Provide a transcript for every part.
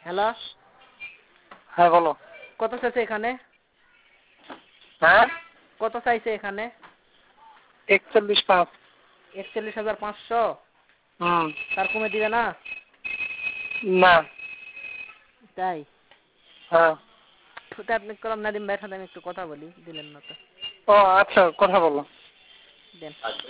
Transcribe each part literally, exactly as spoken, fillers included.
Hello, হ্যাঁ বলো। কত চাইছে এখানে? হ্যাঁ, কত চাইছে এখানে? একচল্লিশ পাঁচ। একচল্লিশ হাজার পাঁচশো। হুম, তার কমে দিবে না? না। তাই? হ্যাঁ। তো আপনি কলম নাদিম ভাইয়ের সাথে আমি একটু কথা বলি, দিলেন না তো। ও আচ্ছা, কথা বলো। দেন।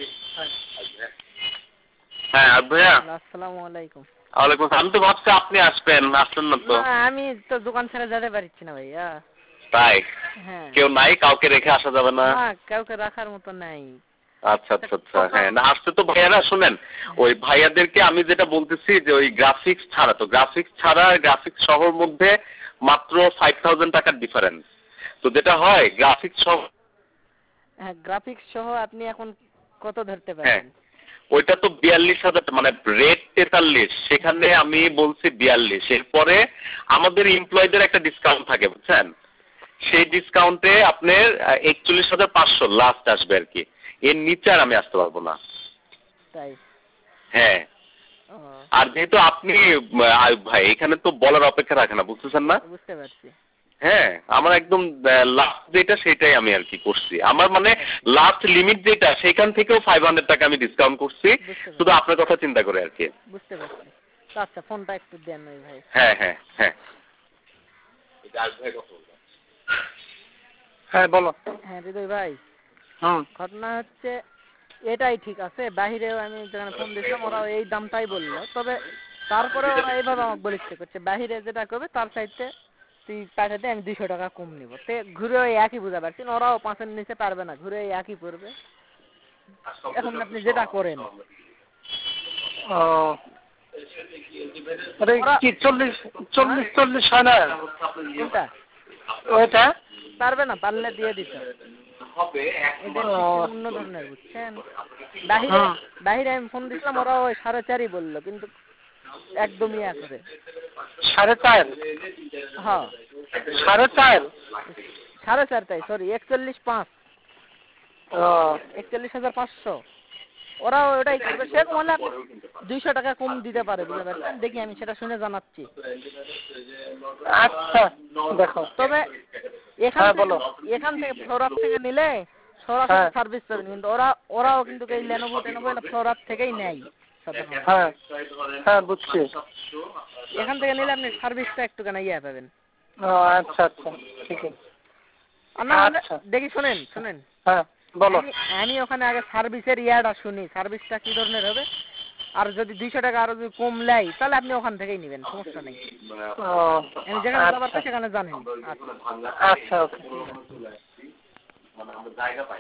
হ্যাঁ ভাইয়া, আসসালামু আলাইকুম। ওয়ালাইকুম। আমি তো ভাবছি আপনি আসবেন, আসলেন না তো। না, আমি তো দোকান ছেড়ে যেতে পারছি না ভাইয়া। তাই? হ্যাঁ। কেউ নাই, কাউকে রেখে আসা যাবে না? না, কাউকে রাখার মতো নাই। আচ্ছা আচ্ছা আচ্ছা, হ্যাঁ না আসতে তো ভাইয়ারা শুনেন, ওই ভাইয়াদেরকে আমি যেটা বলতেছি যে ওই গ্রাফিক্স ছাড়া, তো গ্রাফিক্স ছাড়া গ্রাফিক্স সহর মধ্যে মাত্র ফাইভ থাউজেন্ড টাকার ডিফারেন্স। তো যেটা হয় গ্রাফিক্স সহ, হ্যাঁ, গ্রাফিক্স সহ আপনি এখন কত ধরতে হ্যাঁ পারেন? ওইটা তো বিয়াল্লিশ হাজার, মানে রেট তেতাল্লিশ, সেখানে আমি বলছি বিয়াল্লিশ। এরপরে আমাদের এমপ্লয়ীদের একটা ডিসকাউন্ট থাকে বুঝছেন, সেই ডিসকাউন্টে আপনার একচল্লিশ হাজার পাঁচশো লাস্ট আসবে আর কি, এর নিচে আর আমি আসতে পারবো না। তাই? হ্যাঁ। ও, আর যেহেতু আপনি আয়ুব ভাই, এখানে তো বলার অপেক্ষা রাখে না, বুঝতেছেন না? বুঝতে পারছি। হ্যাঁ, আমার একদম লাস্ট যেটা সেটাই আমি আর কি করছি, আমার মানে লাস্ট লিমিট যেটা সেখান থেকেও ফাইভ হান্ড্রেড টাকা আমি ডিসকাউন্ট করছি, বুঝতে শুধু পারছি। আপনার কথা চিন্তা করে আর কি। বুঝতে পারছি। তো আচ্ছা, ফোনটা একটু দেন ওই ভাই। হ্যাঁ হ্যাঁ হ্যাঁ। হ্যাঁ বলো। হ্যাঁ হৃদয় ভাই, হুম। ঘটনা হচ্ছে এটাই ঠিক আছে, বাহিরেও আমি যেখানে ফোন দিয়েছিলাম ওরাও এই দামটাই বললো, তবে তারপরে ওরা এইভাবে আমাকে বলিচ্ছে করছে বাহিরে যেটা করবে তার চাইতে তুই পাঠাতে আমি দুইশো টাকা কম নিব। তে ঘুরে ওই একই বুঝা পারছি, ওরাও পাঁচের নিচে পারবে না, ঘুরে ওই একই পড়বে। এখন আপনি যেটা করেন। ও, আরে ওরা কি চল্লিশ চল্লিশ চল্লিশ হয় না কোনটা ওইটা? পারবে না, পারলে দিয়ে দিত। এদের ও, সিস্টেম অন্য ধরনের বুঝছেন। বাহিরে হুম, বাহিরে আমি ফোন দিছিলাম, ওরা ওই সাড়ে চারই বললো, কিন্তু একদমই ইয়া করে। সাড়ে চার। হ্যাঁ, সাড়ে চার। সাড়ে চার তাই, সরি একচল্লিশ পাঁচ। ও, একচল্লিশ হাজার পাঁচশো। ওরাও ওটাই করবে, সেরকম হলে আপনি দুইশো টাকা কম দিতে পারে, বুঝতে পারছেন। দেখি আমি সেটা শুনে জানাচ্ছি। আচ্ছা দেখো। তবে এখান হ্যাঁ থেকে বলো। এখান থেকে ফ্লোরার থেকে নিলে হ্যাঁ সরাসরি সার্ভিস পাবেন, কিন্তু ওরা ওরাও কিন্তু এই লেনোভো টেনোভো এরা ফ্লোরার থেকেই নেয় সাধারণত। হ্যাঁ হ্যাঁ বুঝছি। এখান থেকে নিলে আপনি সার্ভিসটা একটুখানি ইয়ে পাবেন। ও আচ্ছা আচ্ছা, ঠিক আছে। আর না হলে আচ্ছা, দেখি, শোনেন শোনেন হ্যাঁ বলো। আমি আমি ওখানে আগে সার্ভিসের ইয়াটা শুনি, সার্ভিসটা কি ধরনের হবে। আর যদি দুইশো টাকা আরো যদি কম নেয় তাহলে আপনি ওখান থেকেই নেবেন, সমস্যা নেই। ও আমি যেখানে যাবার আচ্ছা সেখানে জানেন। আচ্ছা আচ্ছা, ওকে। ঠিক আছে।